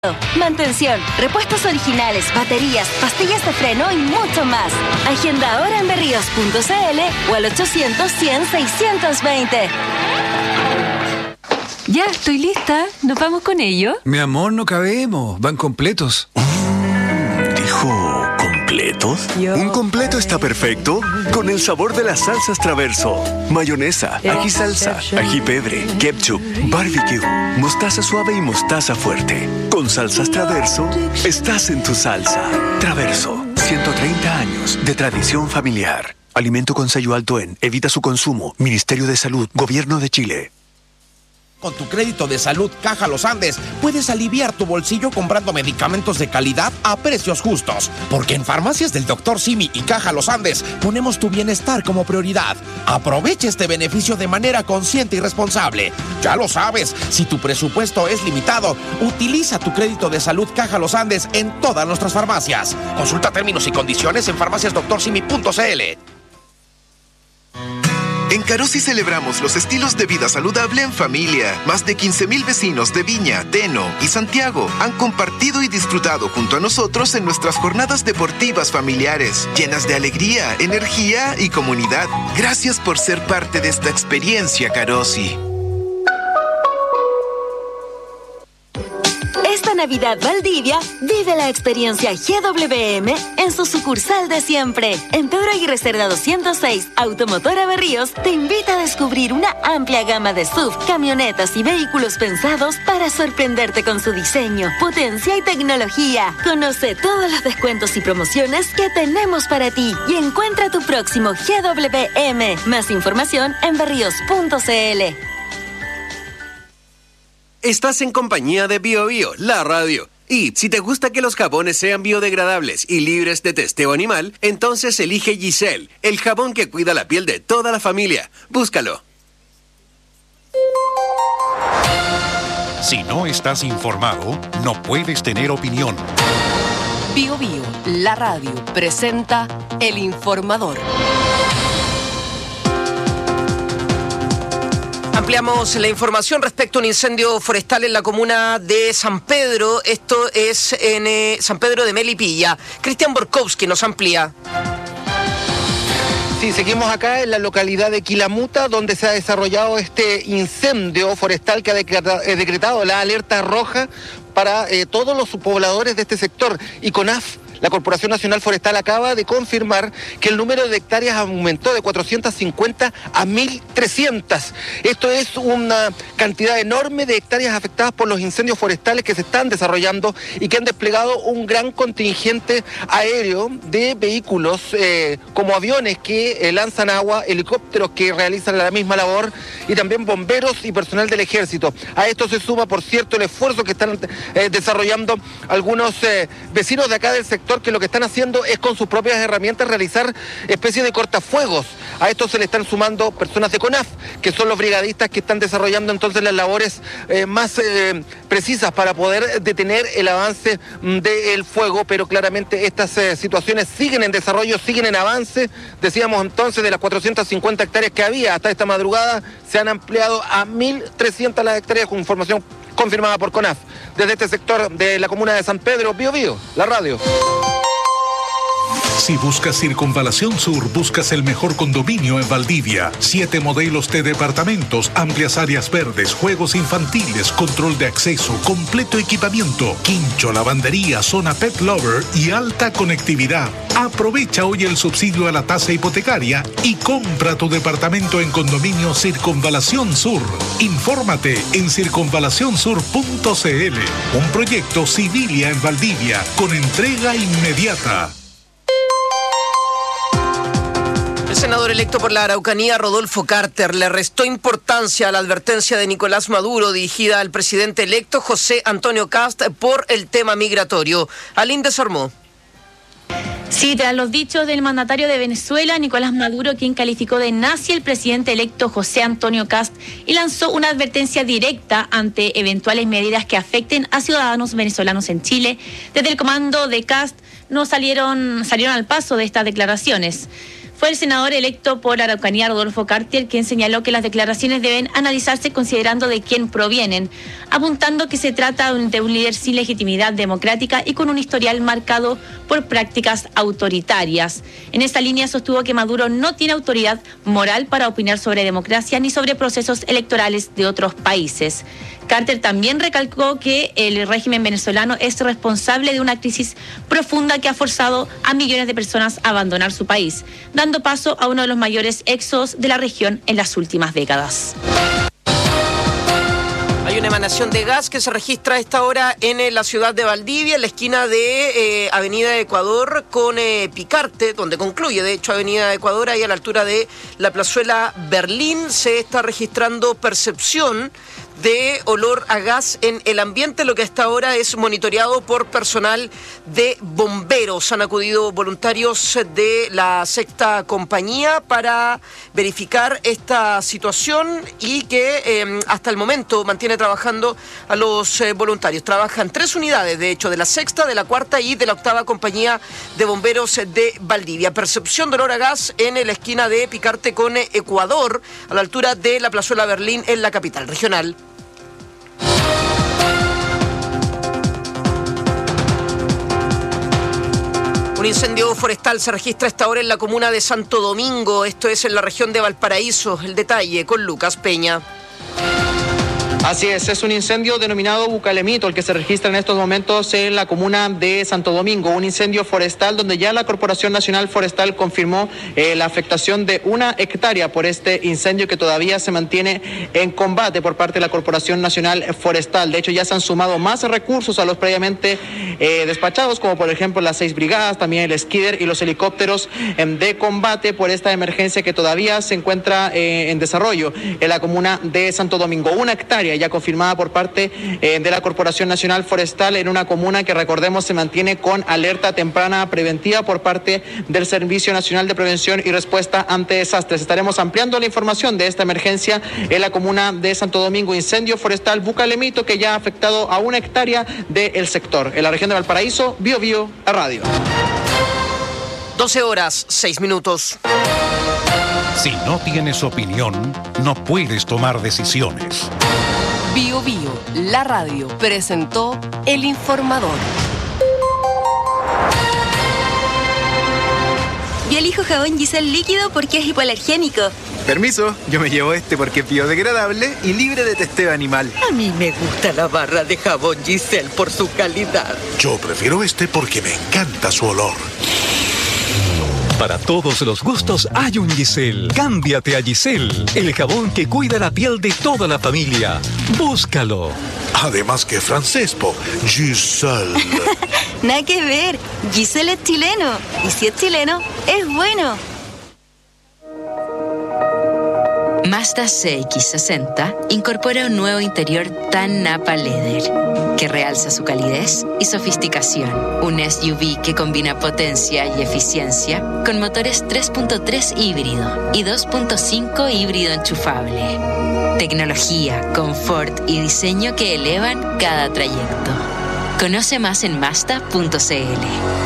Mantención, repuestos originales, baterías, pastillas de freno y mucho más. Agenda ahora en berríos.cl o al 800-100-620. Ya, estoy lista. ¿Nos vamos con ello? Mi amor, no cabemos. Van completos. ¿Dijo completos? Un completo está perfecto con el sabor de las salsas Traverso. Mayonesa, ají salsa, ají pebre, ketchup, barbecue, mostaza suave y mostaza fuerte. Con salsas Traverso, estás en tu salsa. Traverso, 130 años de tradición familiar. Alimento con sello alto en. Evita su consumo. Ministerio de Salud, Gobierno de Chile. Con tu crédito de salud Caja Los Andes, puedes aliviar tu bolsillo comprando medicamentos de calidad a precios justos. Porque en Farmacias del Dr. Simi y Caja Los Andes ponemos tu bienestar como prioridad. Aprovecha este beneficio de manera consciente y responsable. Ya lo sabes, si tu presupuesto es limitado, utiliza tu crédito de salud Caja Los Andes en todas nuestras farmacias. Consulta términos y condiciones en farmaciasdoctorsimi.cl. En Carosi celebramos los estilos de vida saludable en familia. Más de 15,000 vecinos de Viña, Teno y Santiago han compartido y disfrutado junto a nosotros en nuestras jornadas deportivas familiares, llenas de alegría, energía y comunidad. Gracias por ser parte de esta experiencia, Carosi. Esta Navidad Valdivia, vive la experiencia GWM en su sucursal de siempre. En Pedro Aguirre Cerda 206, Automotora Berríos te invita a descubrir una amplia gama de SUV, camionetas y vehículos pensados para sorprenderte con su diseño, potencia y tecnología. Conoce todos los descuentos y promociones que tenemos para ti y encuentra tu próximo GWM. Más información en berríos.cl. Estás en compañía de BioBio, la radio. Y si te gusta que los jabones sean biodegradables y libres de testeo animal, entonces elige Giselle, el jabón que cuida la piel de toda la familia. Búscalo. Si no estás informado, no puedes tener opinión. BioBio, la radio, presenta El Informador. Ampliamos la información respecto a un incendio forestal en la comuna de San Pedro. Esto es en San Pedro de Melipilla. Cristian Borkowski nos amplía. Sí, seguimos acá en la localidad de Quilamuta, donde se ha desarrollado este incendio forestal que ha decretado la alerta roja para todos los pobladores de este sector. Y CONAF, la Corporación Nacional Forestal, acaba de confirmar que el número de hectáreas aumentó de 450 a 1.300. Esto es una cantidad enorme de hectáreas afectadas por los incendios forestales que se están desarrollando y que han desplegado un gran contingente aéreo de vehículos como aviones que lanzan agua, helicópteros que realizan la misma labor y también bomberos y personal del ejército. A esto se suma, por cierto, el esfuerzo que están desarrollando algunos vecinos de acá del sector, que lo que están haciendo es con sus propias herramientas realizar especies de cortafuegos. A esto se le están sumando personas de CONAF, que son los brigadistas que están desarrollando entonces las labores más precisas para poder detener el avance del fuego, pero claramente estas situaciones siguen en desarrollo, siguen en avance. Decíamos entonces, de las 450 hectáreas que había hasta esta madrugada, se han ampliado a 1.300 las hectáreas, con información confirmada por CONAF. Desde este sector de la comuna de San Pedro, BioBio, la radio. Si buscas Circunvalación Sur, buscas el mejor condominio en Valdivia. 7 modelos de departamentos, amplias áreas verdes, juegos infantiles, control de acceso, completo equipamiento, quincho, lavandería, zona pet lover y alta conectividad. Aprovecha hoy el subsidio a la tasa hipotecaria y compra tu departamento en condominio Circunvalación Sur. Infórmate en circunvalacionsur.cl. Un proyecto Civilia en Valdivia con entrega inmediata. El senador electo por la Araucanía, Rodolfo Carter, le restó importancia a la advertencia de Nicolás Maduro dirigida al presidente electo José Antonio Kast por el tema migratorio. Aline Desormeaux. Sí, tras los dichos del mandatario de Venezuela, Nicolás Maduro, quien calificó de nazi al presidente electo José Antonio Kast y lanzó una advertencia directa ante eventuales medidas que afecten a ciudadanos venezolanos en Chile. Desde el comando de Kast no salieron al paso de estas declaraciones. Fue el senador electo por la Araucanía, Rodolfo Cartier, quien señaló que las declaraciones deben analizarse considerando de quién provienen, apuntando que se trata de un líder sin legitimidad democrática y con un historial marcado por prácticas autoritarias. En esta línea sostuvo que Maduro no tiene autoridad moral para opinar sobre democracia ni sobre procesos electorales de otros países. Carter también recalcó que el régimen venezolano es responsable de una crisis profunda que ha forzado a millones de personas a abandonar su país, dando paso a uno de los mayores éxodos de la región en las últimas décadas. Hay una emanación de gas que se registra a esta hora en la ciudad de Valdivia, en la esquina de Avenida Ecuador con Picarte, donde concluye, de hecho, Avenida Ecuador, ahí a la altura de la plazuela Berlín. Se está registrando percepción de olor a gas en el ambiente, lo que hasta ahora es monitoreado por personal de bomberos. Han acudido voluntarios de la sexta compañía para verificar esta situación y que hasta el momento mantiene trabajando a los voluntarios. Trabajan 3 unidades, de hecho, de la sexta, de la cuarta y de la octava compañía de bomberos de Valdivia. Percepción de olor a gas en la esquina de Picarte con Ecuador, a la altura de la plazuela Berlín en la capital regional. Un incendio forestal se registra a esta hora en la comuna de Santo Domingo, esto es en la región de Valparaíso. El detalle con Lucas Peña. Así es un incendio denominado Bucalemito el que se registra en estos momentos en la comuna de Santo Domingo, un incendio forestal donde ya la Corporación Nacional Forestal confirmó la afectación de 1 hectárea por este incendio que todavía se mantiene en combate por parte de la Corporación Nacional Forestal. De hecho, ya se han sumado más recursos a los previamente despachados, como por ejemplo las 6 brigadas, también el Skidder y los helicópteros de combate por esta emergencia que todavía se encuentra en desarrollo en la comuna de Santo Domingo. 1 hectárea ya confirmada por parte de la Corporación Nacional Forestal en una comuna que, recordemos, se mantiene con alerta temprana preventiva por parte del Servicio Nacional de Prevención y Respuesta ante Desastres. Estaremos ampliando la información de esta emergencia en la comuna de Santo Domingo. Incendio forestal Bucalemito que ya ha afectado a 1 hectárea del sector. En la región de Valparaíso, Bio Bio a Radio. 12 horas, 6 minutos. Si no tienes opinión, no puedes tomar decisiones. Bio Bio, la radio, presentó El Informador. Yo elijo jabón Giselle líquido porque es hipoalergénico. Permiso, yo me llevo este porque es biodegradable y libre de testeo animal. A mí me gusta la barra de jabón Giselle por su calidad. Yo prefiero este porque me encanta su olor. Para todos los gustos hay un Giselle. Cámbiate a Giselle, el jabón que cuida la piel de toda la familia. Búscalo. Además que francés, Giselle. Nada que ver. Giselle es chileno. Y si es chileno, es bueno. Mazda CX-60 incorpora un nuevo interior tan Napa Leather que realza su calidez y sofisticación. Un SUV que combina potencia y eficiencia con motores 3.3 híbrido y 2.5 híbrido enchufable. Tecnología, confort y diseño que elevan cada trayecto. Conoce más en Mazda.cl.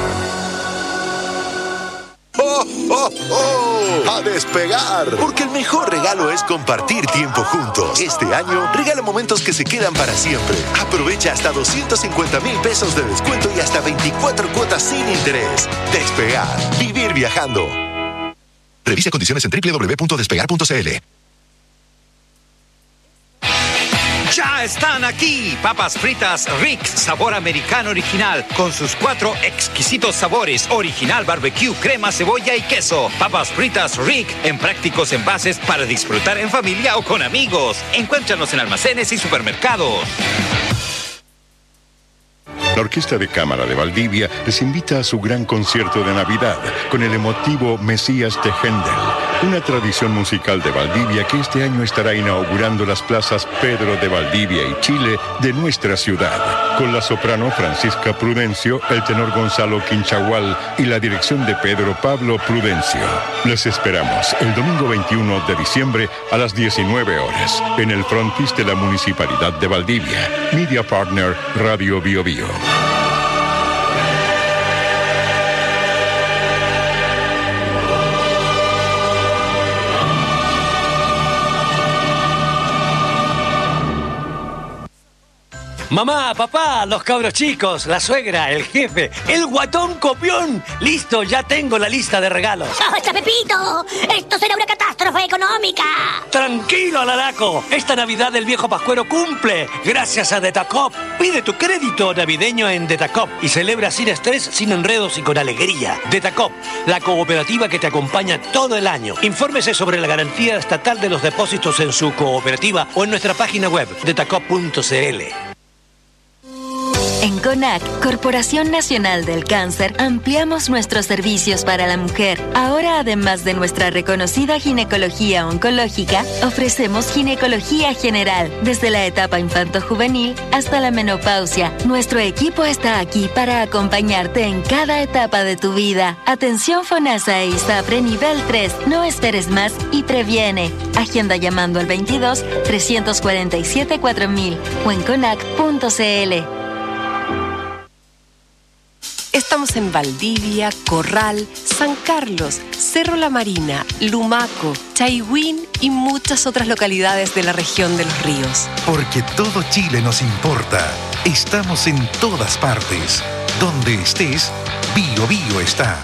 ¡Oh, oh, oh! ¡A despegar! Porque el mejor regalo es compartir tiempo juntos. Este año, regala momentos que se quedan para siempre. Aprovecha hasta 250,000 pesos de descuento y hasta 24 cuotas sin interés. Despegar. Vivir viajando. Revisa condiciones en www.despegar.cl. ¡Ya están aquí! Papas fritas Rick, sabor americano original, con sus 4 exquisitos sabores: original, barbecue, crema, cebolla y queso. Papas fritas Rick, en prácticos envases para disfrutar en familia o con amigos. Encuéntranos en almacenes y supermercados. La Orquesta de Cámara de Valdivia les invita a su gran concierto de Navidad con el emotivo Mesías de Händel, una tradición musical de Valdivia que este año estará inaugurando las plazas Pedro de Valdivia y Chile de nuestra ciudad, con la soprano Francisca Prudencio, el tenor Gonzalo Quinchagual y la dirección de Pedro Pablo Prudencio. Les esperamos el domingo 21 de diciembre a las 19 horas en el frontis de la Municipalidad de Valdivia. Media Partner Radio Bio Bio. Mamá, papá, los cabros chicos, la suegra, el jefe, el guatón copión. Listo, ya tengo la lista de regalos. ¡Basta, Pepito! ¡Esto será una catástrofe económica! Tranquilo, Alaraco. Esta Navidad el viejo Pascuero cumple. Gracias a Detacop. Pide tu crédito navideño en Detacop y celebra sin estrés, sin enredos y con alegría. Detacop, la cooperativa que te acompaña todo el año. Infórmese sobre la garantía estatal de los depósitos en su cooperativa o en nuestra página web, detacop.cl. En CONAC, Corporación Nacional del Cáncer, ampliamos nuestros servicios para la mujer. Ahora, además de nuestra reconocida ginecología oncológica, ofrecemos ginecología general, desde la etapa infanto-juvenil hasta la menopausia. Nuestro equipo está aquí para acompañarte en cada etapa de tu vida. Atención FONASA e ISAPRE nivel 3. No esperes más y previene. Agenda llamando al 22-347-4000 o en conac.cl. Estamos en Valdivia, Corral, San Carlos, Cerro La Marina, Lumaco, Chaihuín y muchas otras localidades de la región de los ríos. Porque todo Chile nos importa. Estamos en todas partes. Donde estés, Bio Bio está.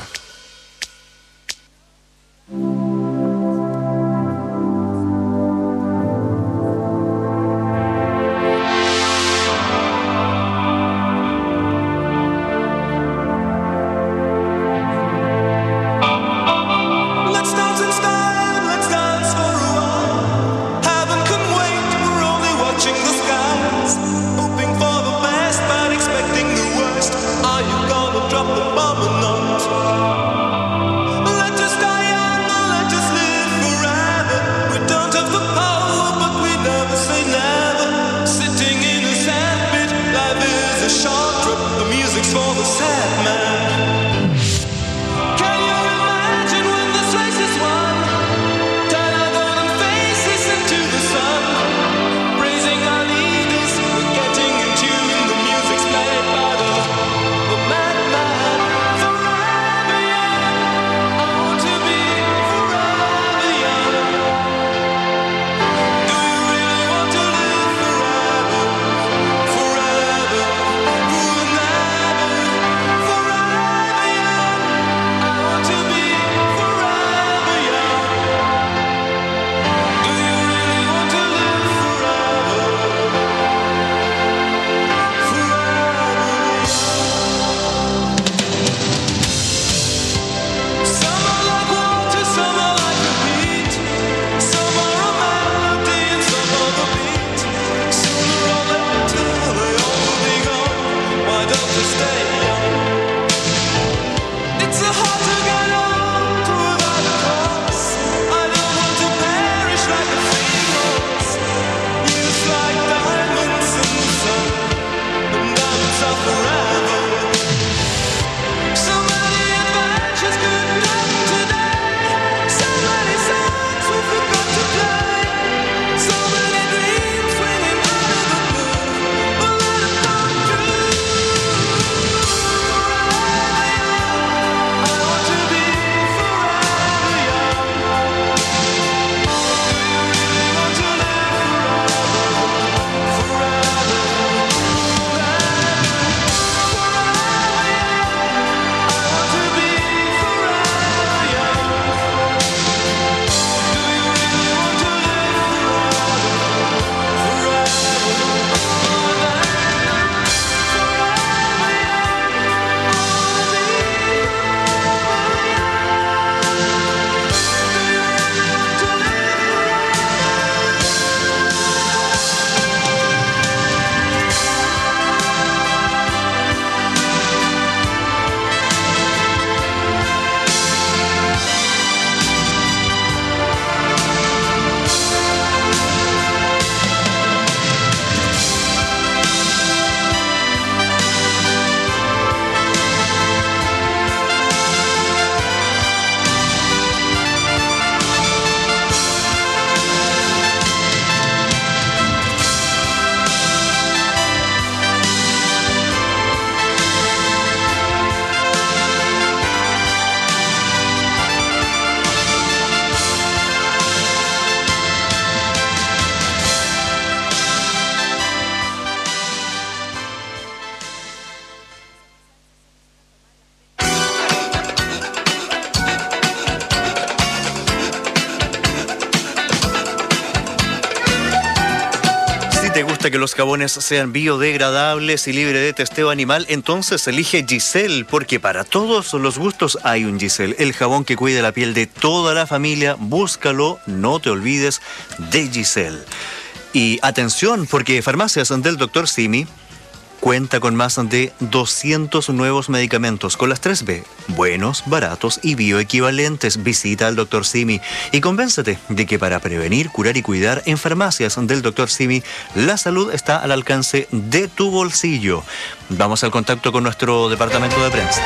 gusta que los jabones sean biodegradables y libres de testeo animal? Entonces elige Giselle, porque para todos los gustos hay un Giselle. El jabón que cuida la piel de toda la familia. Búscalo, no te olvides de Giselle. Y atención, porque Farmacias del Dr. Simi cuenta con más de 200 nuevos medicamentos con las 3B, buenos, baratos y bioequivalentes. Visita al Dr. Simi y convéncete de que para prevenir, curar y cuidar en Farmacias del Dr. Simi, la salud está al alcance de tu bolsillo. Vamos al contacto con nuestro departamento de prensa.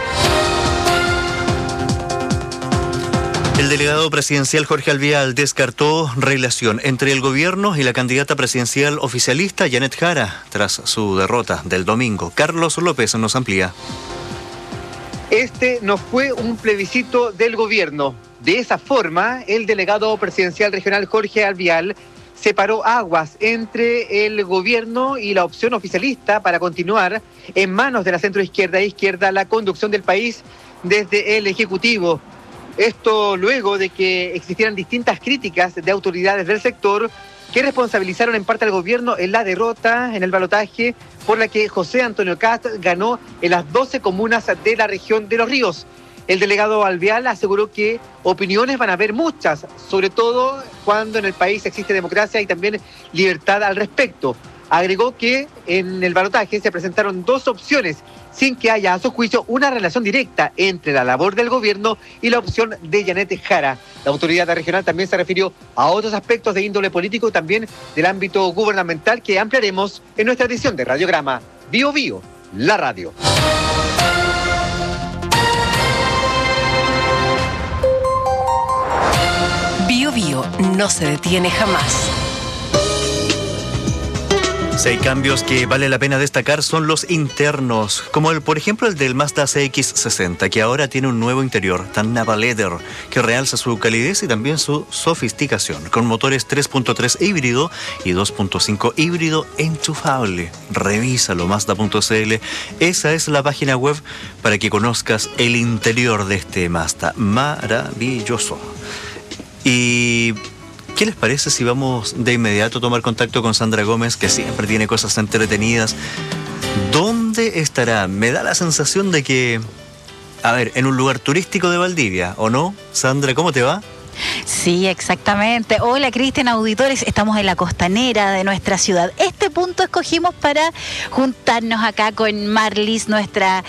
El delegado presidencial Jorge Alvial descartó relación entre el gobierno y la candidata presidencial oficialista Janet Jara tras su derrota del domingo. Carlos López nos amplía. Este no fue un plebiscito del gobierno. De esa forma, el delegado presidencial regional Jorge Alvial separó aguas entre el gobierno y la opción oficialista para continuar en manos de la centroizquierda e izquierda la conducción del país desde el Ejecutivo. Esto luego de que existieran distintas críticas de autoridades del sector que responsabilizaron en parte al gobierno en la derrota en el balotaje por la que José Antonio Kast ganó en las 12 comunas de la región de Los Ríos. El delegado Alvial aseguró que opiniones van a haber muchas, sobre todo cuando en el país existe democracia y también libertad al respecto. Agregó que en el balotaje se presentaron dos opciones, sin que haya, a su juicio, una relación directa entre la labor del gobierno y la opción de Janet Jara. La autoridad regional también se refirió a otros aspectos de índole político y también del ámbito gubernamental que ampliaremos en nuestra edición de Radiograma Bio Bio, la radio. Bio Bio no se detiene jamás. Si hay cambios que vale la pena destacar son los internos, como por ejemplo el del Mazda CX-60, que ahora tiene un nuevo interior, tan Napa Leather, que realza su calidez y también su sofisticación, con motores 3.3 híbrido y 2.5 híbrido enchufable. Revísalo, Mazda.cl. Esa es la página web para que conozcas el interior de este Mazda. Maravilloso. Y ¿qué les parece si vamos de inmediato a tomar contacto con Sandra Gómez, que siempre tiene cosas entretenidas? ¿Dónde estará? Me da la sensación de que, en un lugar turístico de Valdivia, ¿o no? Sandra, ¿cómo te va? Sí, exactamente. Hola, Cristian, auditores. Estamos en la costanera de nuestra ciudad. Este punto escogimos para juntarnos acá con Marly, nuestra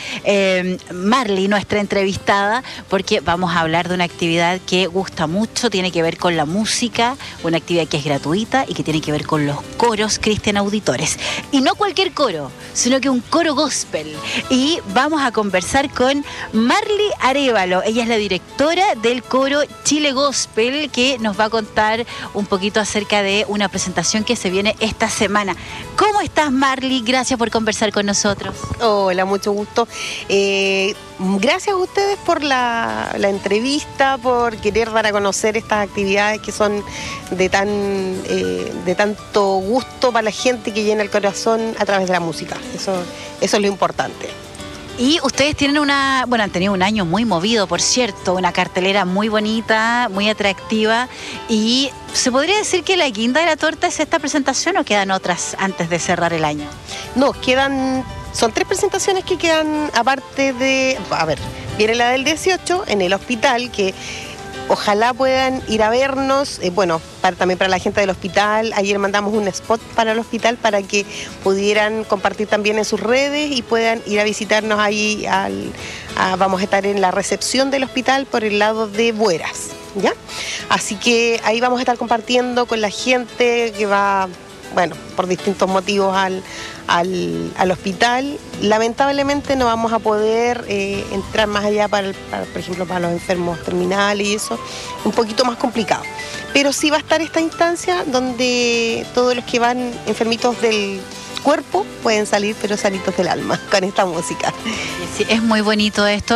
entrevistada, porque vamos a hablar de una actividad que gusta mucho, tiene que ver con la música, una actividad que es gratuita y que tiene que ver con los coros, Cristian, auditores. Y no cualquier coro, sino que un coro gospel. Y vamos a conversar con Marly Arévalo. Ella es la directora del coro Chile Gospel, que nos va a contar un poquito acerca de una presentación que se viene esta semana. ¿Cómo estás, Marly? Gracias por conversar con nosotros. Hola, mucho gusto. Gracias a ustedes por la entrevista, por querer dar a conocer estas actividades que son de tanto gusto para la gente, que llena el corazón a través de la música. Eso es lo importante. Y ustedes tienen han tenido un año muy movido, por cierto, una cartelera muy bonita, muy atractiva. ¿Y se podría decir que la guinda de la torta es esta presentación o quedan otras antes de cerrar el año? No, son 3 presentaciones que quedan aparte de... viene la del 18 en el hospital, que ojalá puedan ir a vernos, también para la gente del hospital. Ayer mandamos un spot para el hospital para que pudieran compartir también en sus redes y puedan ir a visitarnos ahí. Vamos a estar en la recepción del hospital por el lado de Bueras, ¿ya? Así que ahí vamos a estar compartiendo con la gente que va, por distintos motivos al hospital. Lamentablemente no vamos a poder entrar más allá por ejemplo, para los enfermos terminales y eso, un poquito más complicado. Pero sí va a estar esta instancia donde todos los que van enfermitos del cuerpo pueden salir, pero sanitos del alma, con esta música. Sí, es muy bonito esto.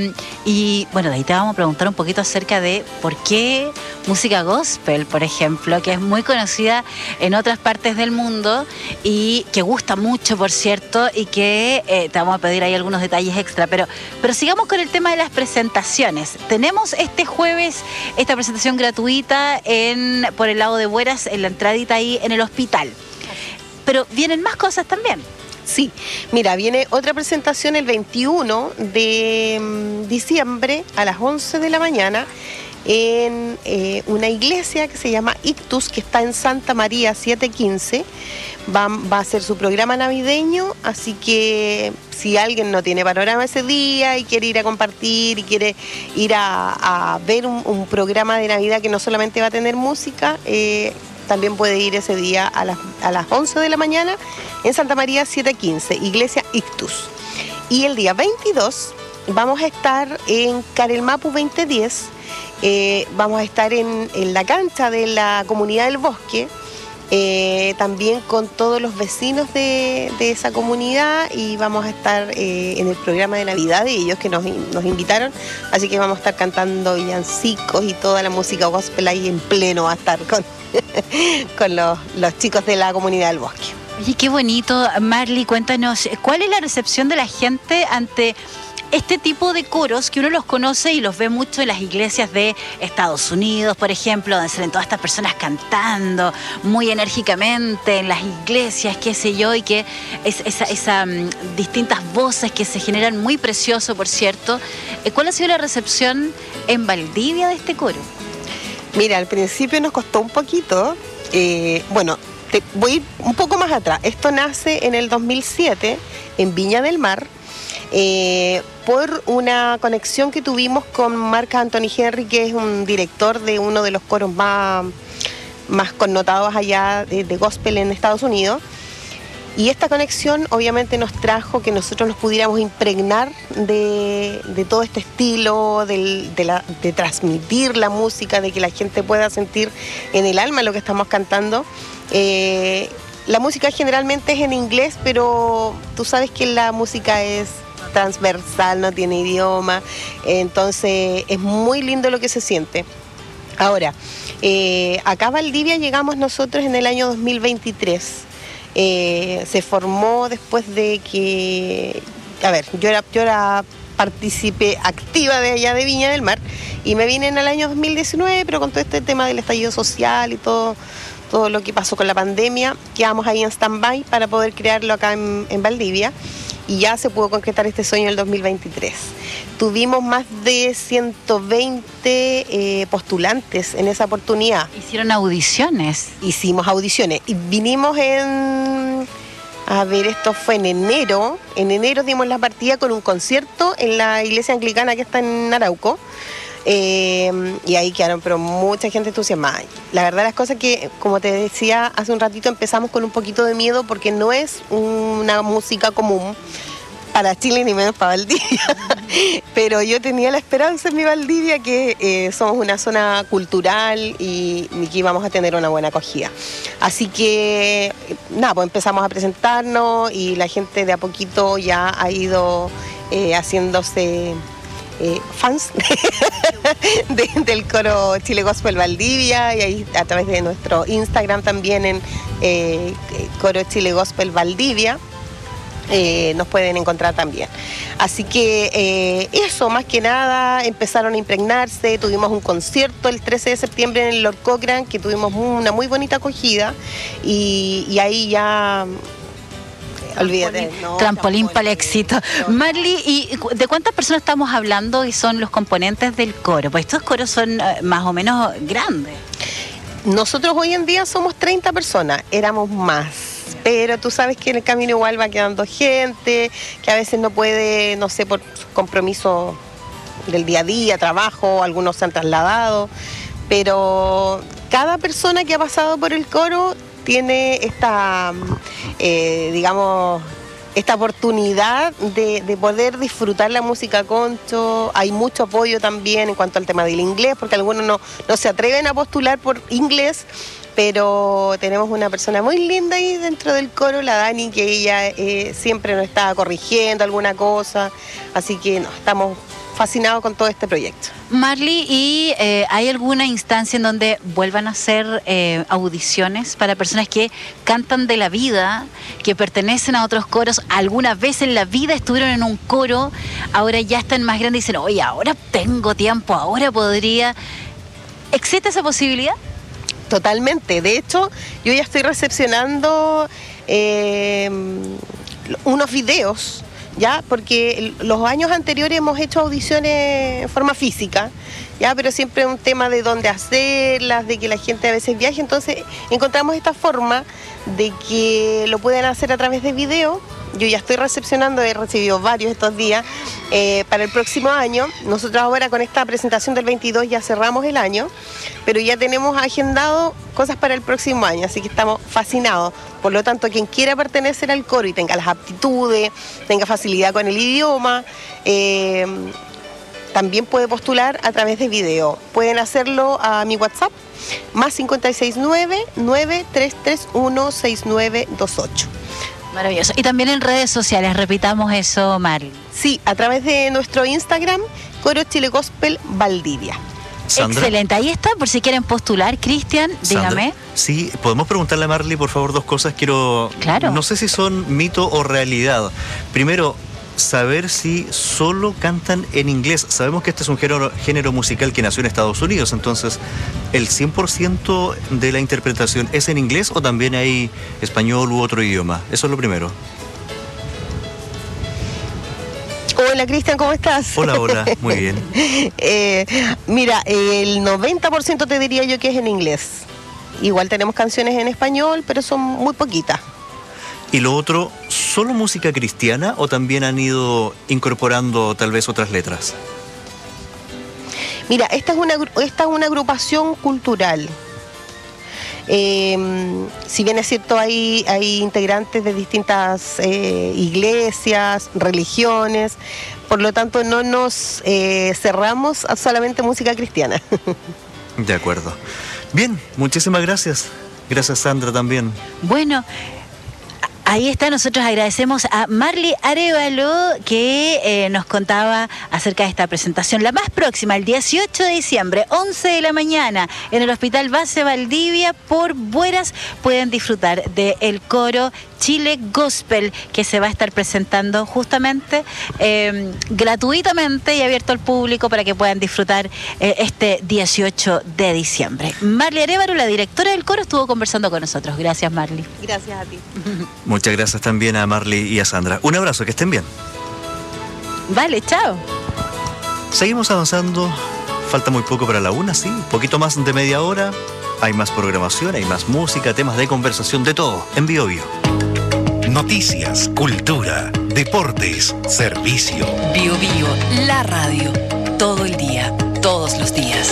Y de ahí te vamos a preguntar un poquito acerca de por qué música gospel, por ejemplo, que es muy conocida en otras partes del mundo y que gusta mucho, por cierto, y que te vamos a pedir ahí algunos detalles extra. Pero sigamos con el tema de las presentaciones. Tenemos este jueves esta presentación gratuita por el lado de Bueras, en la entradita ahí en el hospital. pero vienen más cosas también. Sí, mira, viene otra presentación el 21 de diciembre a las 11 de la mañana en una iglesia que se llama Ictus, que está en Santa María 715. Va a ser su programa navideño, así que si alguien no tiene panorama ese día y quiere ir a compartir y quiere ir a ver un programa de Navidad que no solamente va a tener música, también puede ir ese día a las 11 de la mañana en Santa María 715, Iglesia Ictus. Y el día 22 vamos a estar en Carelmapu 2010, vamos a estar en la cancha de la Comunidad del Bosque, también con todos los vecinos de esa comunidad, y vamos a estar en el programa de Navidad de ellos que nos invitaron, así que vamos a estar cantando villancicos y toda la música gospel ahí en pleno, va a estar con los chicos de la Comunidad del Bosque. Oye, qué bonito. Marly, cuéntanos, ¿cuál es la recepción de la gente ante este tipo de coros que uno los conoce y los ve mucho en las iglesias de Estados Unidos, por ejemplo, donde salen todas estas personas cantando muy enérgicamente en las iglesias, qué sé yo, y que esas distintas voces que se generan, muy precioso, por cierto? ¿Cuál ha sido la recepción en Valdivia de este coro? Mira, al principio nos costó un poquito. Bueno, voy a ir un poco más atrás. Esto nace en el 2007 en Viña del Mar, por una conexión que tuvimos con Marc Anthony Henry, que es un director de uno de los coros más connotados allá de gospel en Estados Unidos. Y esta conexión obviamente nos trajo que nosotros nos pudiéramos impregnar de todo este estilo, de transmitir la música, de que la gente pueda sentir en el alma lo que estamos cantando. La música generalmente es en inglés, pero tú sabes que la música es transversal, no tiene idioma, entonces es muy lindo lo que se siente. Ahora, acá a Valdivia llegamos nosotros en el año 2023. Se formó después de que, yo era partícipe activa de allá de Viña del Mar, y me vine en el año 2019, pero con todo este tema del estallido social y todo lo que pasó con la pandemia, quedamos ahí en stand-by para poder crearlo acá en Valdivia, y ya se pudo concretar este sueño en el 2023. Tuvimos más de 120 postulantes en esa oportunidad. ¿Hicieron audiciones? Hicimos audiciones y vinimos esto fue en enero. En enero dimos la partida con un concierto en la iglesia anglicana que está en Arauco. Y ahí quedaron, pero mucha gente entusiasmada. La verdad, las cosas que, como te decía hace un ratito, empezamos con un poquito de miedo porque no es una música común para Chile ni menos para Valdivia. Pero yo tenía la esperanza en mi Valdivia que somos una zona cultural y que íbamos a tener una buena acogida. Así que, pues empezamos a presentarnos y la gente de a poquito ya ha ido haciéndose fans del coro Chile Gospel Valdivia, y ahí a través de nuestro Instagram también en coro Chile Gospel Valdivia nos pueden encontrar también. Así que eso, más que nada, empezaron a impregnarse. Tuvimos un concierto el 13 de septiembre en el Lord Cochrane, que tuvimos una muy bonita acogida, y ahí ya... Olvídate. Trampolín para el éxito. Marly, ¿y de cuántas personas estamos hablando y son los componentes del coro? Pues estos coros son más o menos grandes. Nosotros hoy en día somos 30 personas, éramos más. Pero tú sabes que en el camino igual va quedando gente, que a veces no puede, no sé, por compromiso del día a día, trabajo, algunos se han trasladado. Pero cada persona que ha pasado por el coro tiene esta, esta oportunidad de poder disfrutar la música concho. Hay mucho apoyo también en cuanto al tema del inglés, porque algunos no se atreven a postular por inglés, pero tenemos una persona muy linda ahí dentro del coro, la Dani, que ella siempre nos está corrigiendo alguna cosa, así que estamos fascinados con todo este proyecto. Marly, ¿y hay alguna instancia en donde vuelvan a hacer audiciones para personas que cantan de la vida, que pertenecen a otros coros, alguna vez en la vida estuvieron en un coro, ahora ya están más grandes y dicen, oye, ahora tengo tiempo, ahora podría? ¿Existe esa posibilidad? Totalmente. De hecho, yo ya estoy recepcionando unos videos, ¿ya? Porque los años anteriores hemos hecho audiciones en forma física, ¿ya? Pero siempre es un tema de dónde hacerlas, de que la gente a veces viaje. Entonces encontramos esta forma de que lo pueden hacer a través de video. Yo ya estoy recepcionando, he recibido varios estos días para el próximo año. Nosotros ahora con esta presentación del 22 ya cerramos el año, pero ya tenemos agendado cosas para el próximo año, así que estamos fascinados. Por lo tanto, quien quiera pertenecer al coro y tenga las aptitudes, tenga facilidad con el idioma, también puede postular a través de video. Pueden hacerlo a mi WhatsApp, más 569-9331-6928. Maravilloso. Y también en redes sociales, repitamos eso, Marley. Sí, a través de nuestro Instagram, Coro Chile Gospel Valdivia. Sandra. Excelente, ahí está, por si quieren postular. Cristian, dígame. Sí, podemos preguntarle a Marley, por favor, dos cosas. Claro. No sé si son mito o realidad. Primero, saber si solo cantan en inglés. Sabemos que este es un género musical que nació en Estados Unidos, entonces, ¿el 100% de la interpretación es en inglés o también hay español u otro idioma? Eso es lo primero. Hola, Cristian, ¿cómo estás? Hola, muy bien. Mira, el 90% te diría yo que es en inglés. Igual tenemos canciones en español, pero son muy poquitas. Y lo otro, ¿solo música cristiana o también han ido incorporando tal vez otras letras? Mira, esta es una agrupación cultural. Si bien es cierto, hay integrantes de distintas iglesias, religiones, por lo tanto no nos cerramos a solamente música cristiana. De acuerdo. Bien, muchísimas gracias. Gracias, Sandra, también. Bueno, ahí está, nosotros agradecemos a Marley Arévalo que nos contaba acerca de esta presentación. La más próxima, el 18 de diciembre, 11 de la mañana, en el Hospital Base Valdivia, por Bueras, pueden disfrutar del coro Chile Gospel, que se va a estar presentando justamente gratuitamente y abierto al público para que puedan disfrutar este 18 de diciembre. Marley Arévalo, la directora del coro, estuvo conversando con nosotros. Gracias, Marley. Gracias a ti. Muchas gracias también a Marley y a Sandra. Un abrazo, que estén bien. Vale, chao. Seguimos avanzando. Falta muy poco para la una, sí. Poquito más de media hora. Hay más programación, hay más música, temas de conversación, de todo, en Bio Bio. Noticias, cultura, deportes, servicio. Bio Bio, la radio. Todo el día, todos los días.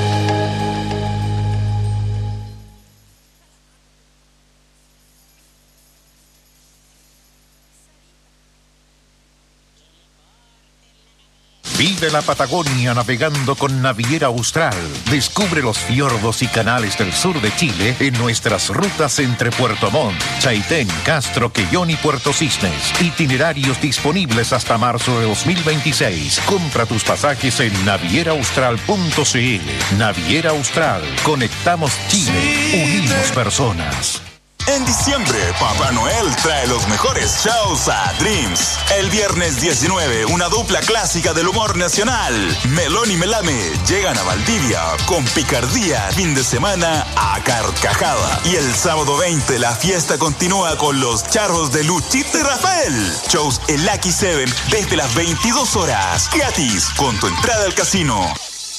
Vive la Patagonia navegando con Naviera Austral. Descubre los fiordos y canales del sur de Chile en nuestras rutas entre Puerto Montt, Chaitén, Castro, Quellón y Puerto Cisnes. Itinerarios disponibles hasta marzo de 2026. Compra tus pasajes en navieraaustral.cl. Naviera Austral. Conectamos Chile. Unimos personas. En diciembre, Papá Noel trae los mejores shows a Dreams. El viernes 19, una dupla clásica del humor nacional, Melón y Melame, llegan a Valdivia con picardía, fin de semana a carcajada. Y el sábado 20, la fiesta continúa con los charros de Luchito y Rafael. Shows en Lucky 7 desde las 22 horas, gratis, con tu entrada al casino.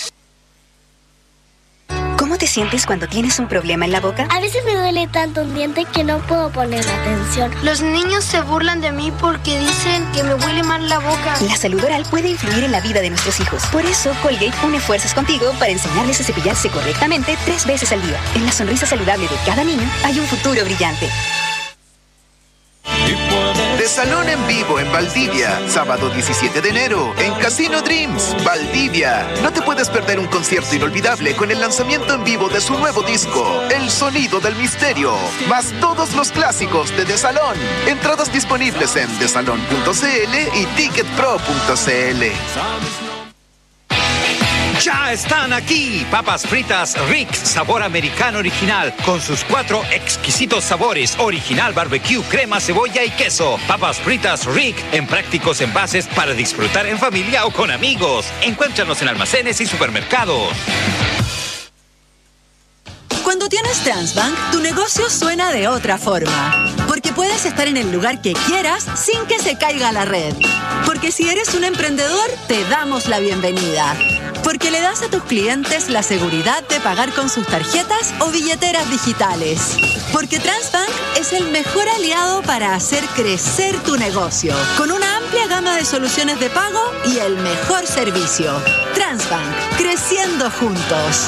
¿Cómo te sientes cuando tienes un problema en la boca? A veces me duele tanto un diente que no puedo poner atención. Los niños se burlan de mí porque dicen que me huele mal la boca. La salud oral puede influir en la vida de nuestros hijos. Por eso, Colgate une fuerzas contigo para enseñarles a cepillarse correctamente 3 veces al día. En la sonrisa saludable de cada niño hay un futuro brillante. De Salón en Vivo en Valdivia, sábado 17 de enero, en Casino Dreams, Valdivia. No te puedes perder un concierto inolvidable con el lanzamiento en vivo de su nuevo disco, El Sonido del Misterio, más todos los clásicos de Salón. Entradas disponibles en desalon.cl y ticketpro.cl. Ya están aquí, papas fritas Rick, sabor americano original, con sus 4 exquisitos sabores, original barbecue, crema, cebolla y queso. Papas fritas Rick, en prácticos envases para disfrutar en familia o con amigos. Encuéntranos en almacenes y supermercados. Cuando tienes Transbank, tu negocio suena de otra forma. Porque puedes estar en el lugar que quieras sin que se caiga la red. Porque si eres un emprendedor, te damos la bienvenida. Porque le das a tus clientes la seguridad de pagar con sus tarjetas o billeteras digitales. Porque Transbank es el mejor aliado para hacer crecer tu negocio. Con una amplia gama de soluciones de pago y el mejor servicio. Transbank, creciendo juntos.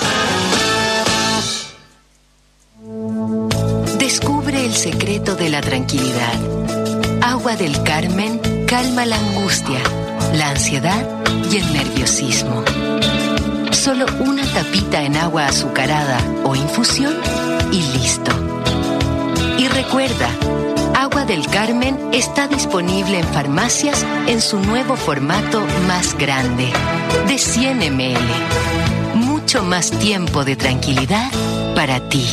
Descubre el secreto de la tranquilidad. Agua del Carmen calma la angustia, la ansiedad y el nerviosismo. Solo una tapita en agua azucarada o infusión y listo. Y recuerda, Agua del Carmen está disponible en farmacias en su nuevo formato más grande, de 100 ml. Mucho más tiempo de tranquilidad para ti.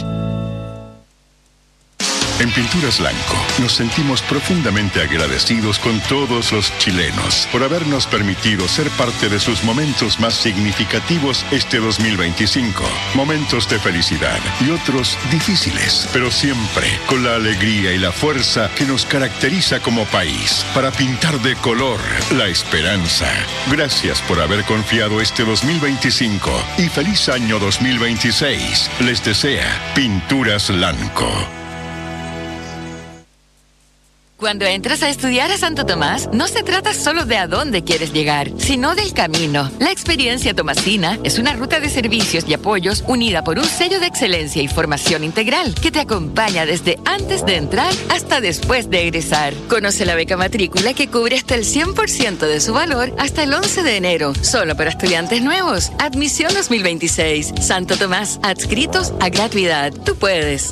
En Pinturas Lanco nos sentimos profundamente agradecidos con todos los chilenos por habernos permitido ser parte de sus momentos más significativos este 2025. Momentos de felicidad y otros difíciles, pero siempre con la alegría y la fuerza que nos caracteriza como país para pintar de color la esperanza. Gracias por haber confiado este 2025 y feliz año 2026. Les desea Pinturas Lanco. Cuando entras a estudiar a Santo Tomás, no se trata solo de a dónde quieres llegar, sino del camino. La experiencia tomasina es una ruta de servicios y apoyos unida por un sello de excelencia y formación integral que te acompaña desde antes de entrar hasta después de egresar. Conoce la beca matrícula que cubre hasta el 100% de su valor hasta el 11 de enero, solo para estudiantes nuevos. Admisión 2026. Santo Tomás, adscritos a gratuidad. Tú puedes.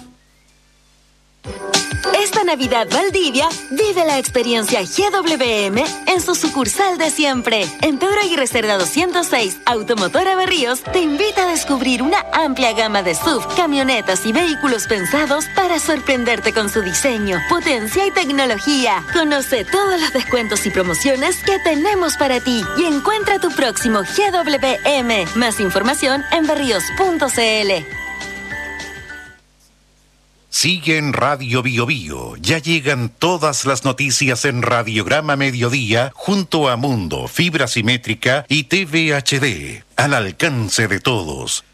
Esta Navidad Valdivia, vive la experiencia GWM en su sucursal de siempre. En Pedro Aguirre Cerda 206, Automotora Berríos te invita a descubrir una amplia gama de SUV, camionetas y vehículos pensados para sorprenderte con su diseño, potencia y tecnología. Conoce todos los descuentos y promociones que tenemos para ti y encuentra tu próximo GWM. Más información en berríos.cl. Sigue en Radio Bio Bio. Ya llegan todas las noticias en Radiograma Mediodía junto a Mundo, Fibra Simétrica y TV HD. Al alcance de todos.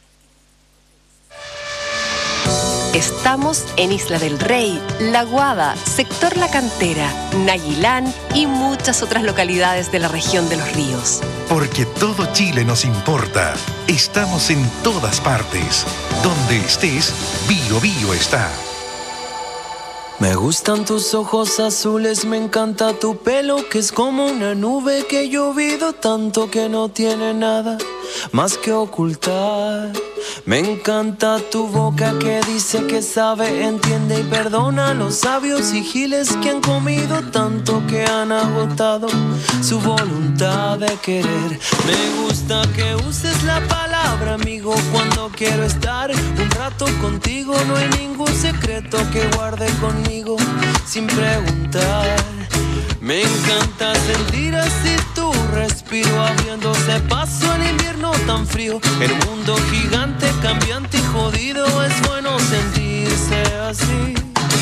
Estamos en Isla del Rey, La Guada, Sector La Cantera, Naguilán y muchas otras localidades de la región de los ríos. Porque todo Chile nos importa. Estamos en todas partes. Donde estés, Bio Bio está. Me gustan tus ojos azules, me encanta tu pelo, que es como una nube que he llovido tanto que no tiene nada más que ocultar. Me encanta tu boca que dice que sabe, entiende y perdona a los sabios y giles que han comido tanto que han agotado su voluntad de querer. Me gusta que uses la palabra amigo cuando quiero estar un rato contigo. No hay ningún secreto que guarde conmigo sin preguntar. Me encanta sentir así tu respiro, abriéndose paso el invierno tan frío. El mundo gigante, cambiante y jodido, es bueno sentirse así.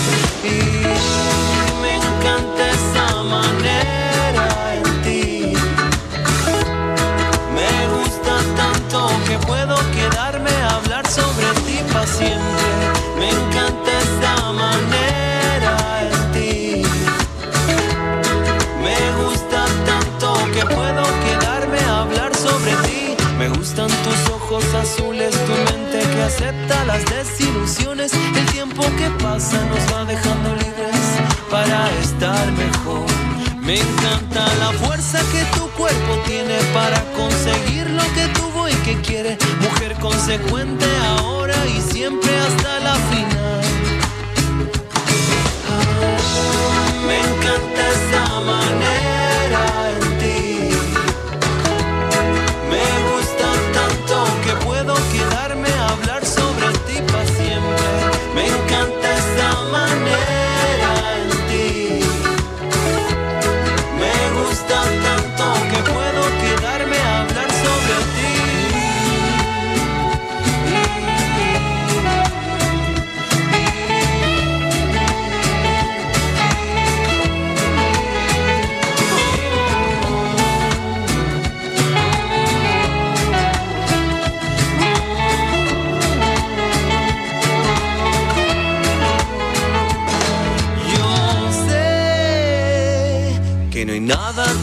Y me encanta esa manera en ti. Me gusta tanto que puedo quedarme a hablar sobre ti para siempre. Me encanta esa manera en ti. Me gusta tanto que puedo quedarme a hablar sobre ti. Me gustan tus ojos azules, tu mente que acepta las desilusiones. El tiempo que pasa nos va dejando libres para estar mejor. Me encanta la fuerza que tu cuerpo tiene para conseguir lo que tuvo y que quiere. Mujer consecuente ahora y siempre hasta la final. Me encanta esa manera en ti. Me gusta tanto que puedo quedarme a hablar sobre ti para siempre. Me encanta esa manera en ti. Me gusta tanto que puedo quedarme a hablar sobre ti.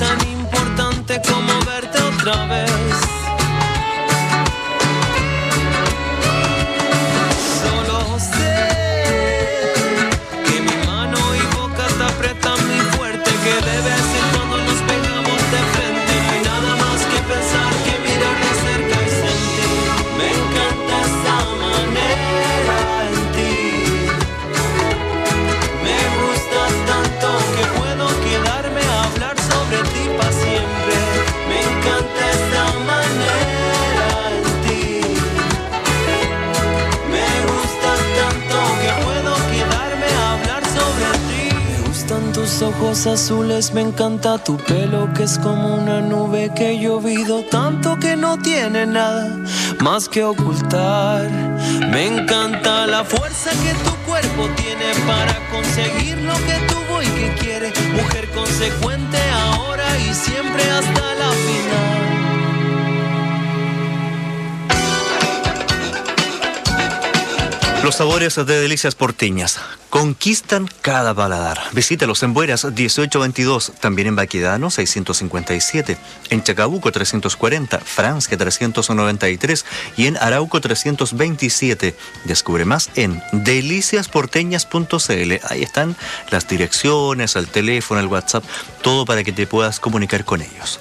tan importante como verte otra vez. Solo sé que mi mano y boca te apretan muy fuerte, que de vez en cuando nos pegamos de frente. No hay nada más que pensar que mirar de cerca y sentir. Me encanta esa manera en ti. Me gusta tanto que puedo quedarme a hablar sobre ti para siempre. Me encanta esa manera en ti. Me gusta tanto que puedo quedarme a hablar sobre ti. Me gustan tus ojos azules, me encanta tu pelo que es como una nube que he llovido tanto que no tiene nada más que ocultar. Me encanta la fuerza que tu cuerpo tiene para conseguir lo que tuvo y que quiere. Mujer consecuente ahora y siempre hasta la final. Los sabores de Delicias Porteñas conquistan cada paladar. Visítalos en Bueras 1822, también en Baquedano 657, en Chacabuco 340, Francia 393 y en Arauco 327. Descubre más en deliciasporteñas.cl. Ahí están las direcciones, el teléfono, el WhatsApp, todo para que te puedas comunicar con ellos.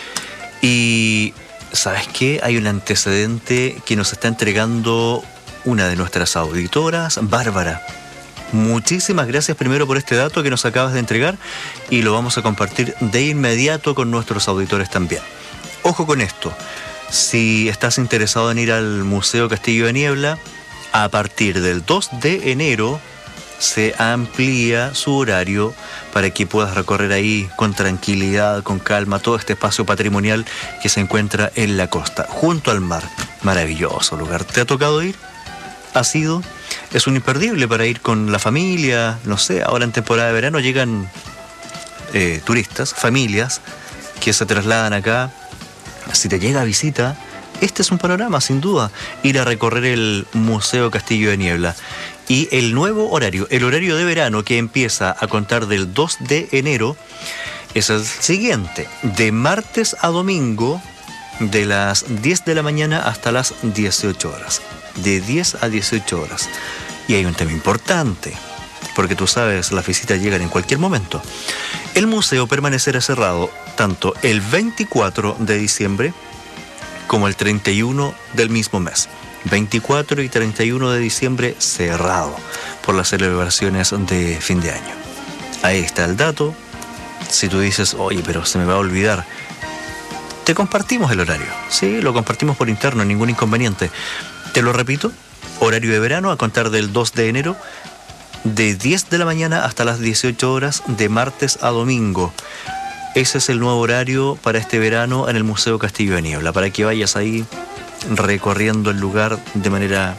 Y ¿sabes qué? Hay un antecedente que nos está entregando una de nuestras auditoras, Bárbara. Muchísimas gracias primero por este dato que nos acabas de entregar y lo vamos a compartir de inmediato con nuestros auditores también. Ojo con esto, si estás interesado en ir al Museo Castillo de Niebla, a partir del 2 de enero se amplía su horario para que puedas recorrer ahí con tranquilidad, con calma, todo este espacio patrimonial que se encuentra en la costa, junto al mar. Maravilloso lugar. ¿Te ha tocado ir? ¿Ha sido? Es un imperdible para ir con la familia, no sé, ahora en temporada de verano llegan turistas, familias que se trasladan acá. Si te llega a visita, este es un panorama sin duda, ir a recorrer el Museo Castillo de Niebla. Y el nuevo horario, el horario de verano que empieza a contar del 2 de enero, es el siguiente, de martes a domingo, de las 10 de la mañana hasta las 18 horas. De 10 a 18 horas. Y hay un tema importante, porque tú sabes, las visitas llegan en cualquier momento. El museo permanecerá cerrado tanto el 24 de diciembre como el 31 del mismo mes. 24 y 31 de diciembre cerrado por las celebraciones de fin de año. Ahí está el dato. Si tú dices, oye, pero se me va a olvidar, te compartimos el horario. Sí, lo compartimos por interno, ningún inconveniente. Te lo repito, horario de verano a contar del 2 de enero, de 10 de la mañana hasta las 18 horas, de martes a domingo. Ese es el nuevo horario para este verano en el Museo Castillo de Niebla, para que vayas ahí recorriendo el lugar de manera,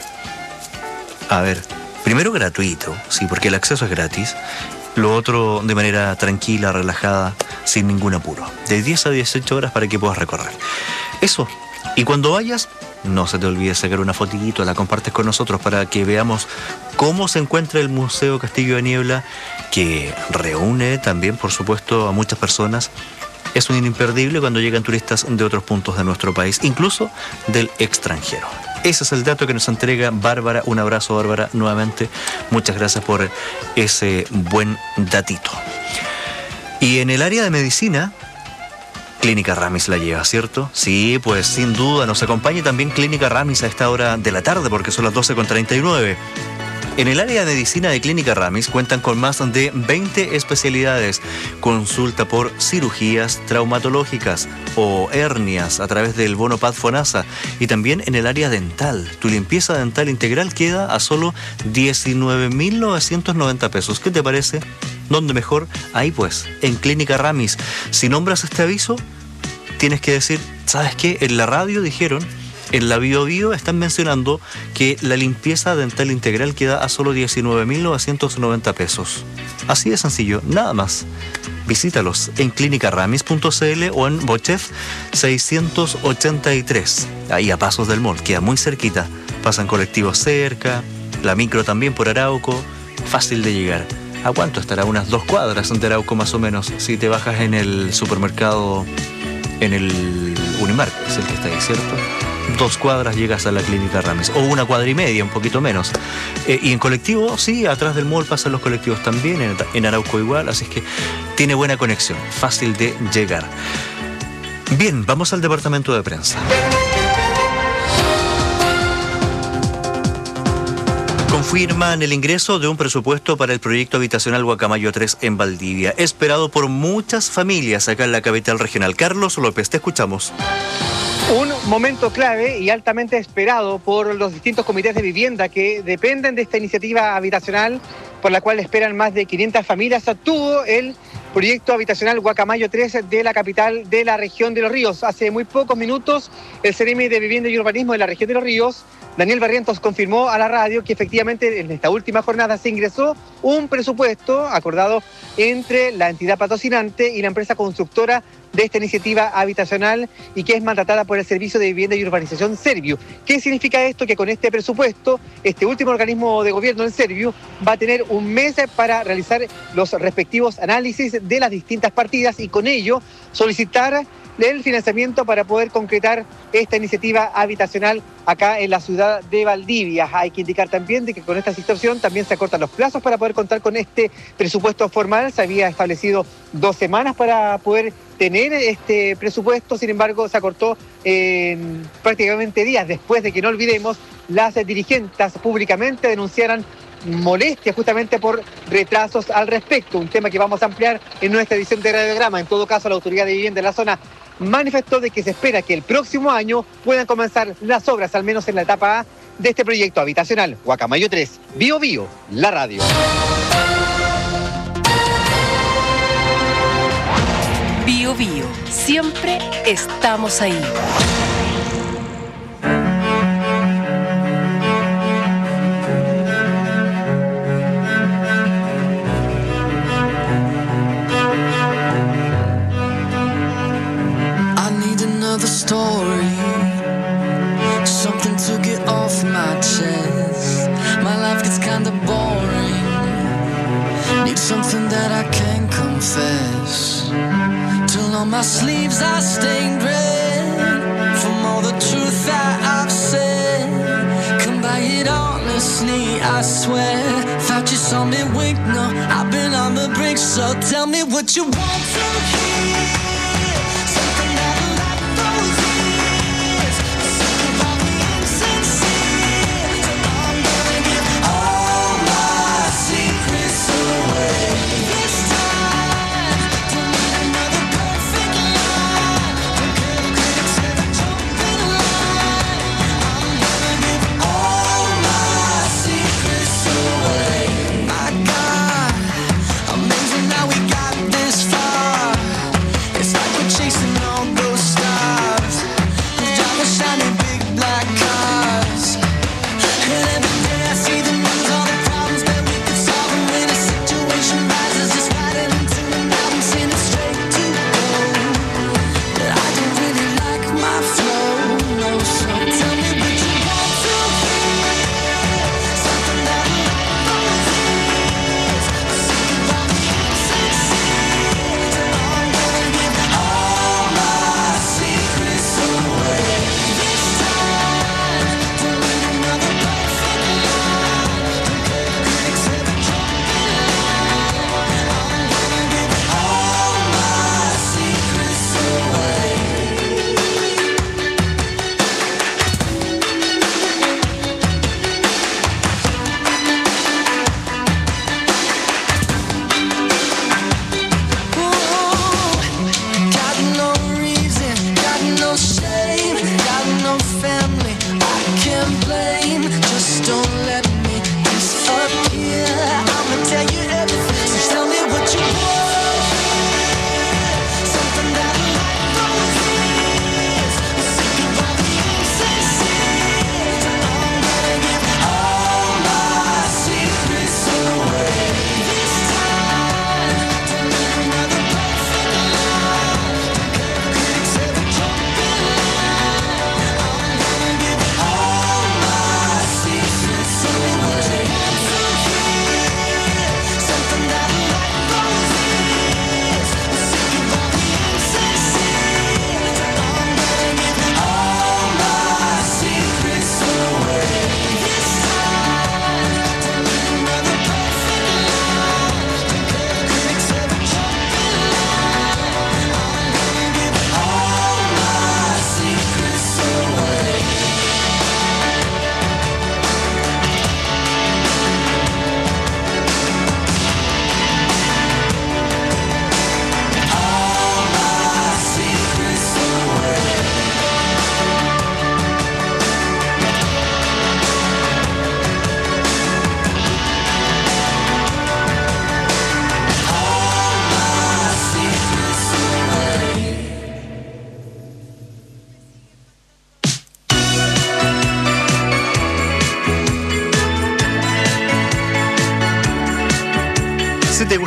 primero gratuito, sí, porque el acceso es gratis. Lo otro de manera tranquila, relajada, sin ningún apuro. De 10 a 18 horas para que puedas recorrer. Eso. Y cuando vayas, no se te olvide sacar una fotito, la compartes con nosotros para que veamos cómo se encuentra el Museo Castillo de Niebla, que reúne también, por supuesto, a muchas personas. Es un imperdible cuando llegan turistas de otros puntos de nuestro país, incluso del extranjero. Ese es el dato que nos entrega Bárbara. Un abrazo, Bárbara, nuevamente. Muchas gracias por ese buen datito. Y en el área de medicina, Clínica Ramis la lleva, ¿cierto? Sí, pues sin duda nos acompaña también Clínica Ramis a esta hora de la tarde, porque son las 12:39. En el área de medicina de Clínica Ramis cuentan con más de 20 especialidades. Consulta por cirugías traumatológicas o hernias a través del bono Paz Fonasa. Y también en el área dental. Tu limpieza dental integral queda a solo 19.990 pesos. ¿Qué te parece? ¿Dónde mejor? Ahí pues, en Clínica Ramis. Si nombras este aviso, tienes que decir, ¿sabes qué? En la radio dijeron, en la Bio Bio están mencionando que la limpieza dental integral queda a solo 19.990 pesos. Así de sencillo, nada más. Visítalos en clinicaramis.cl o en Bochef 683. Ahí a pasos del mall, queda muy cerquita. Pasan colectivos cerca, la micro también por Arauco, fácil de llegar. ¿A cuánto estará? Unas 2 cuadras de Arauco más o menos. Si te bajas en el supermercado, en el Unimark, es el que está ahí, ¿cierto? 2 cuadras llegas a la Clínica Ramis, o 1 cuadra y media, un poquito menos. Y en colectivo, sí, atrás del mall pasan los colectivos también, en Arauco igual, así es que tiene buena conexión, fácil de llegar. Bien, vamos al departamento de prensa. Confirman el ingreso de un presupuesto para el proyecto habitacional Guacamayo 3 en Valdivia, esperado por muchas familias acá en la capital regional. Carlos López, te escuchamos. Un momento clave y altamente esperado por los distintos comités de vivienda que dependen de esta iniciativa habitacional, por la cual esperan más de 500 familias. Tuvo el proyecto habitacional Guacamayo 3 de la capital de la región de Los Ríos. Hace muy pocos minutos, el CEREMI de Vivienda y Urbanismo de la región de Los Ríos, Daniel Barrientos, confirmó a la radio que efectivamente en esta última jornada se ingresó un presupuesto acordado entre la entidad patrocinante y la empresa constructora de esta iniciativa habitacional y que es mandatada por el Servicio de Vivienda y Urbanización Serviu. ¿Qué significa esto? Que con este presupuesto, este último organismo de gobierno, el Serviu, va a tener un mes para realizar los respectivos análisis de las distintas partidas y con ello solicitar el financiamiento para poder concretar esta iniciativa habitacional acá en la ciudad de Valdivia. Hay que indicar también de que con esta situación también se acortan los plazos para poder contar con este presupuesto formal. Se había establecido 2 semanas para poder tener este presupuesto, sin embargo se acortó en prácticamente días después de que, no olvidemos, las dirigentes públicamente denunciaran molestia justamente por retrasos al respecto, un tema que vamos a ampliar en nuestra edición de Radiograma. En todo caso, la autoridad de vivienda de la zona manifestó de que se espera que el próximo año puedan comenzar las obras, al menos en la etapa A de este proyecto habitacional Guacamayo 3. Bio Bio, la radio. Bio Bio, siempre estamos ahí. Story, something to get off my chest. My life gets kinda boring. Need something that I can confess. Till on my sleeves are stained red from all the truth that I've said. Come by it honestly, I swear. Thought you saw me wink, no, I've been on the brink. So tell me what you want to hear.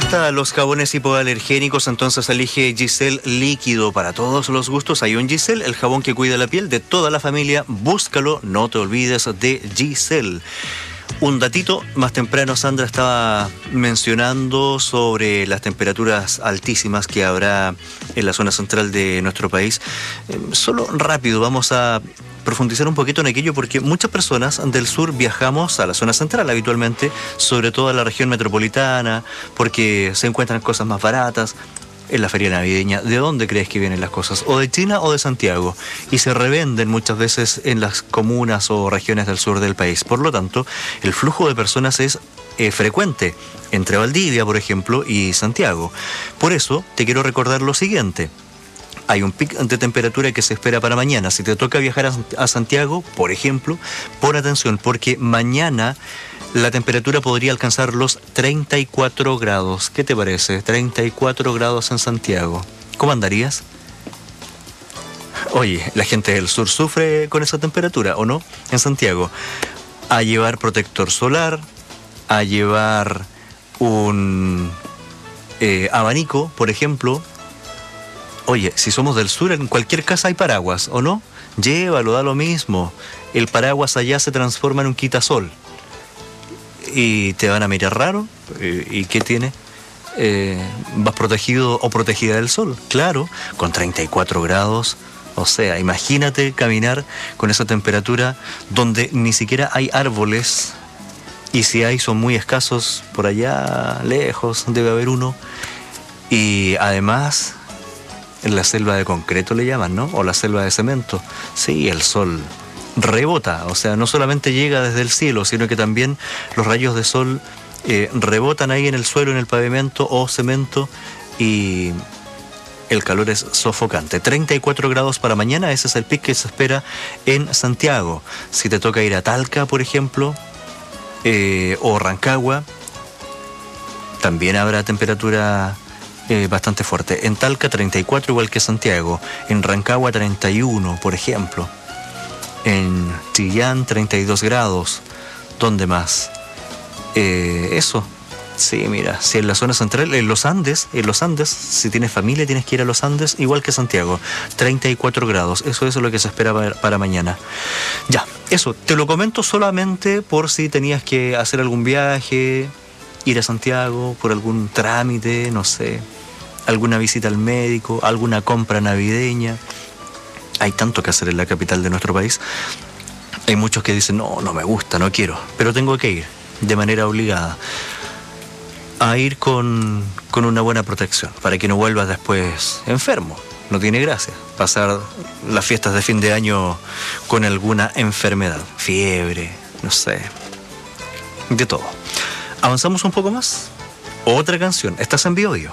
gusta los jabones hipoalergénicos? Entonces elige Giselle líquido para todos los gustos. Hay un Giselle, el jabón que cuida la piel de toda la familia. Búscalo, no te olvides de Giselle. Un datito, más temprano Sandra estaba mencionando sobre las temperaturas altísimas que habrá en la zona central de nuestro país. Solo rápido vamos a profundizar un poquito en aquello porque muchas personas del sur viajamos a la zona central habitualmente, sobre todo a la región metropolitana, porque se encuentran cosas más baratas. En la feria navideña, ¿de dónde crees que vienen las cosas? ¿O de China o de Santiago? Y se revenden muchas veces en las comunas o regiones del sur del país. Por lo tanto, el flujo de personas es frecuente entre Valdivia, por ejemplo, y Santiago. Por eso, te quiero recordar lo siguiente. Hay un pic de temperatura que se espera para mañana. Si te toca viajar a Santiago, por ejemplo, pon atención, porque mañana la temperatura podría alcanzar los 34 grados. ¿Qué te parece? 34 grados en Santiago. ¿Cómo andarías? Oye, la gente del sur sufre con esa temperatura, ¿o no? En Santiago. A llevar protector solar, a llevar un abanico, por ejemplo. Oye, si somos del sur, en cualquier casa hay paraguas, ¿o no? Llévalo, da lo mismo. El paraguas allá se transforma en un quitasol. Y te van a mirar raro. ¿Y qué tiene? Vas protegido o protegida del sol. Claro, con 34 grados. O sea, imagínate caminar con esa temperatura donde ni siquiera hay árboles. Y si hay, son muy escasos. Por allá, lejos, debe haber uno. Y además, en la selva de concreto le llaman, ¿no? O la selva de cemento. Sí, el sol rebota, o sea, no solamente llega desde el cielo, sino que también los rayos de sol rebotan ahí en el suelo, en el pavimento o cemento, y el calor es sofocante. 34 grados para mañana, ese es el pic que se espera en Santiago. Si te toca ir a Talca, por ejemplo, o Rancagua, también habrá temperatura bastante fuerte. En Talca 34 igual que Santiago, en Rancagua 31, por ejemplo. En Chillán 32 grados. ¿Dónde más? Eso. Sí, mira, si en la zona central, en los Andes, si tienes familia tienes que ir a los Andes, igual que Santiago, 34 grados. Eso es lo que se espera para mañana. Ya, eso, te lo comento solamente por si tenías que hacer algún viaje, ir a Santiago por algún trámite, no sé, alguna visita al médico, alguna compra navideña. Hay tanto que hacer en la capital de nuestro país. Hay muchos que dicen, no me gusta, no quiero, pero tengo que ir de manera obligada. A ir con una buena protección, para que no vuelvas después enfermo. No tiene gracia pasar las fiestas de fin de año con alguna enfermedad, fiebre, no sé, de todo. ¿Avanzamos un poco más? Otra canción, estás en Biobío.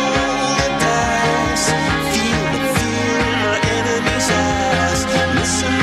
Listen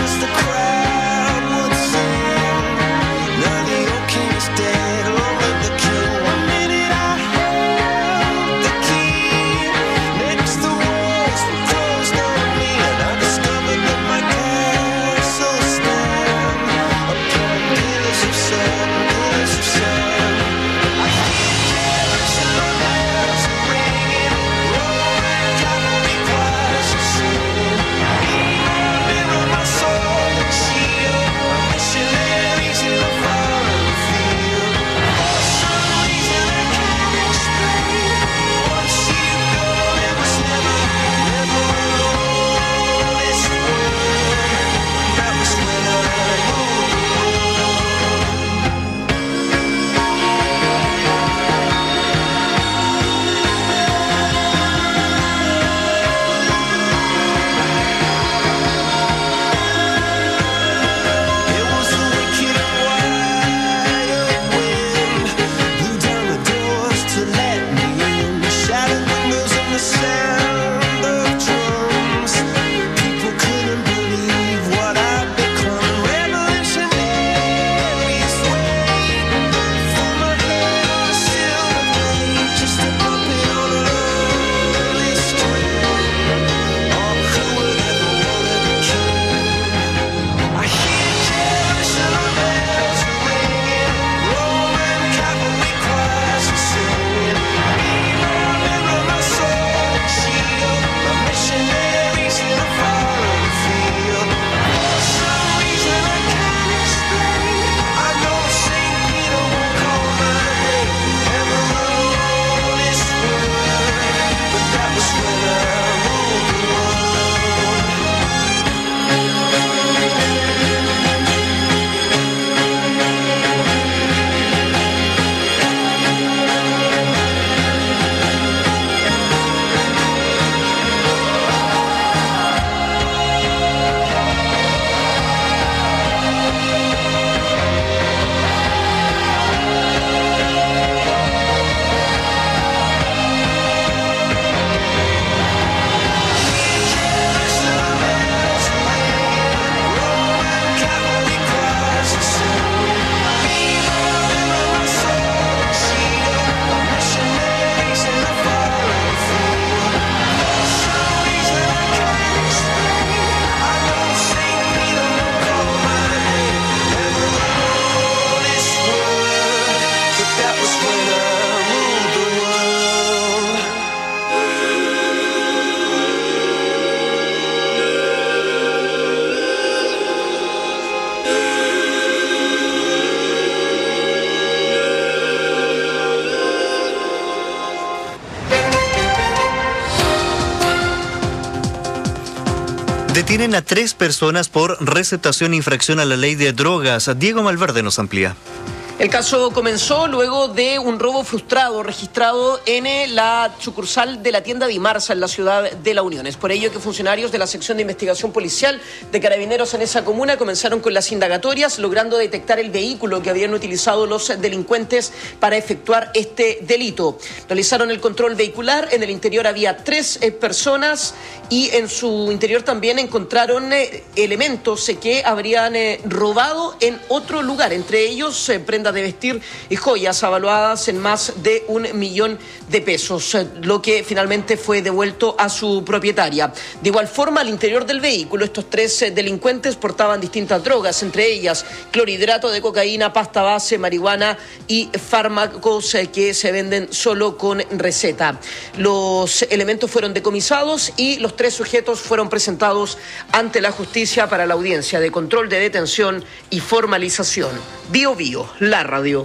Detienen a 3 personas por receptación e infracción a la ley de drogas. Diego Malverde nos amplía. El caso comenzó luego de un robo frustrado registrado en la sucursal de la tienda Dimarsa en la ciudad de La Unión. Es por ello que funcionarios de la sección de investigación policial de Carabineros en esa comuna comenzaron con las indagatorias, logrando detectar el vehículo que habían utilizado los delincuentes para efectuar este delito. Realizaron el control vehicular, en el interior había 3 personas y en su interior también encontraron elementos que habrían robado en otro lugar, entre ellos prendas de vestir y joyas avaluadas en más de $1.000.000, lo que finalmente fue devuelto a su propietaria. De igual forma, al interior del vehículo, estos 3 delincuentes portaban distintas drogas, entre ellas clorhidrato de cocaína, pasta base, marihuana y fármacos que se venden solo con receta. Los elementos fueron decomisados y los 3 sujetos fueron presentados ante la justicia para la audiencia de control de detención y formalización. Bio Bio, la radio.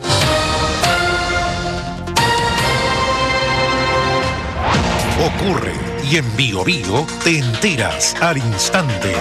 Ocurre y en Bio Bio te enteras al instante.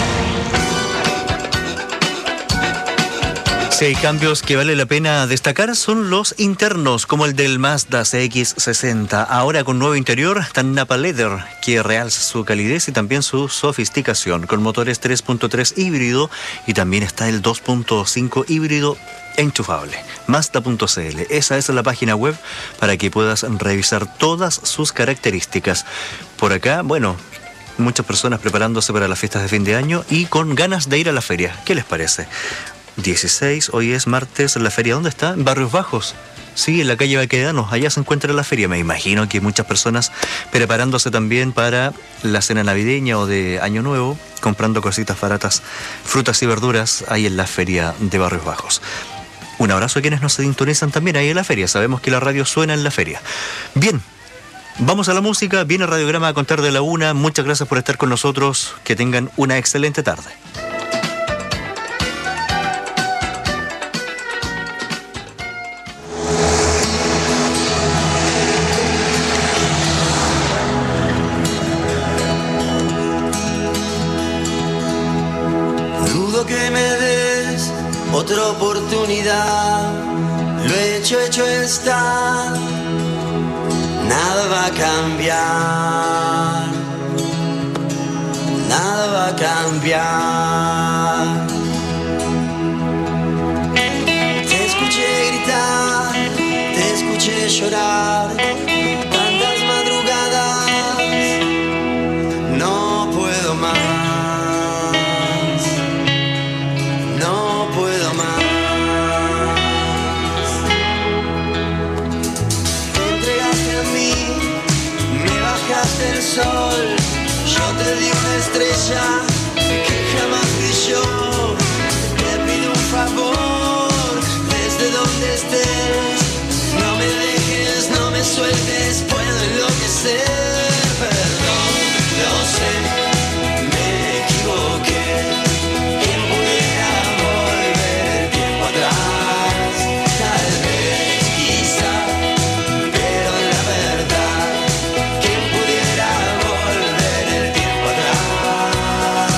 Si hay cambios que vale la pena destacar son los internos, como el del Mazda CX-60, ahora con nuevo interior, tan Napa Leather, que realza su calidez y también su sofisticación, con motores 3.3 híbrido y también está el 2.5 híbrido enchufable. Mazda.cl, esa es la página web para que puedas revisar todas sus características. Por acá, bueno, muchas personas preparándose para las fiestas de fin de año y con ganas de ir a la feria. ¿Qué les parece? 16, hoy es martes, la feria, ¿dónde está? En Barrios Bajos. Sí, en la calle Baquedanos, allá se encuentra la feria. Me imagino que muchas personas preparándose también para la cena navideña o de Año Nuevo, comprando cositas baratas, frutas y verduras ahí en la feria de Barrios Bajos. Un abrazo a quienes nos sintonizan también ahí en la feria. Sabemos que la radio suena en la feria. Bien, vamos a la música. Viene Radiograma a contar de la 1. Muchas gracias por estar con nosotros. Que tengan una excelente tarde. Otra oportunidad, lo hecho está, nada va a cambiar, nada va a cambiar. Te escuché gritar, te escuché llorar, tantas madrugadas, no puedo más. El sol, yo te di una estrella que jamás brilló. Te pido un favor, desde donde estés, no me dejes, no me sueltes, puedo enloquecer. Perdón, lo sé, me equivoqué. ¿Quién pudiera volver el tiempo atrás? Tal vez, quizá, pero la verdad, ¿quién pudiera volver el tiempo atrás?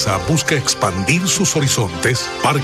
empresa busca expandir sus horizontes,